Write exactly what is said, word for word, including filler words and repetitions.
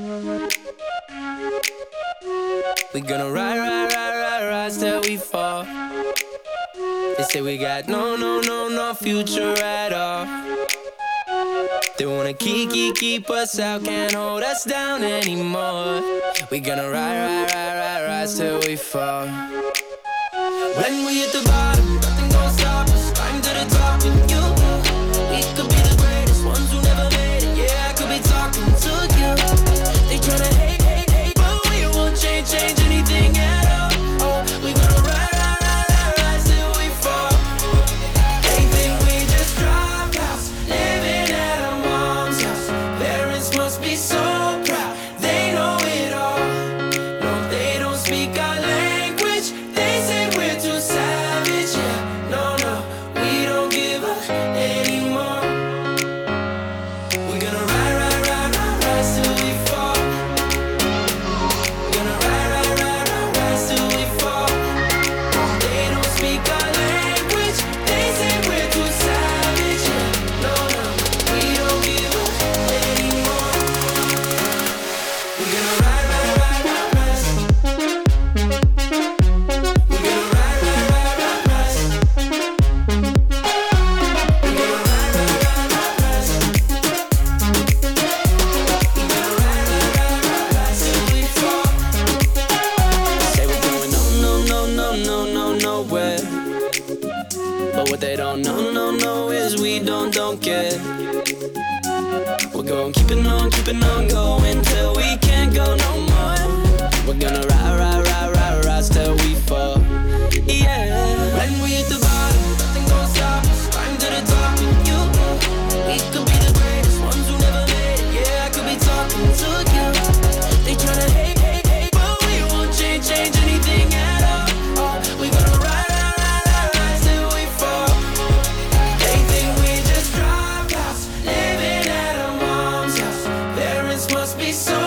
We gonna ride, ride, ride, ride, rise till we fall. They say we got no, no, no, no future at all. They wanna keep, keep, keep us out, can't hold us down anymore. We gonna ride, ride, ride, ride, rise till we fall. When we hit the bottom, nothing gon' stop us. Climb to the top with you. We could be the greatest ones who never made it. Yeah, I could be talking to you. They tryna hate, hate, hate, but we won't change, change anything at all. Oh, we gonna ride, ride, ride, ride, rise till we fall. They think we just dropped out, living at our mom's house. Parents must be so proud, they know it all. No, they don't speak our language. They say we're too savage. Yeah, no, no, we don't give up anymore. We're gonna ride, ride, ride, ride, rise till we fall. We're gonna ride, ride, ride, ride, rise till we fall. They don't speak our language. They say we're too savage. Yeah, no, no, we don't give up anymore. We're gonna ride, ride, ride, ride, rise. We're gonna ride, ride, ride, ride, rise. We're gonna ride, ride, ride, ride, rise. We're gonna ride, ride, ride, ride, rise till we fall. Say we're going no, no, no, no, no, no, nowhere. But what they don't know, no, no, is we don't, don't care. We're going keeping on, keeping on going till we can't go no more. We're gonna ride, ride, ride, ride, rise till we fall. Yeah. When we hit the bottom, nothing gon' stop us. Climb to the top with you. We could be the greatest ones who never made it. Yeah, I could be talking to you. They tryna hate, hate, hate, but we won't change, change anything at all. Oh, we gonna ride, ride, ride, ride, rise till we fall. They think we just dropped out, living at our mom's house. Parents must be so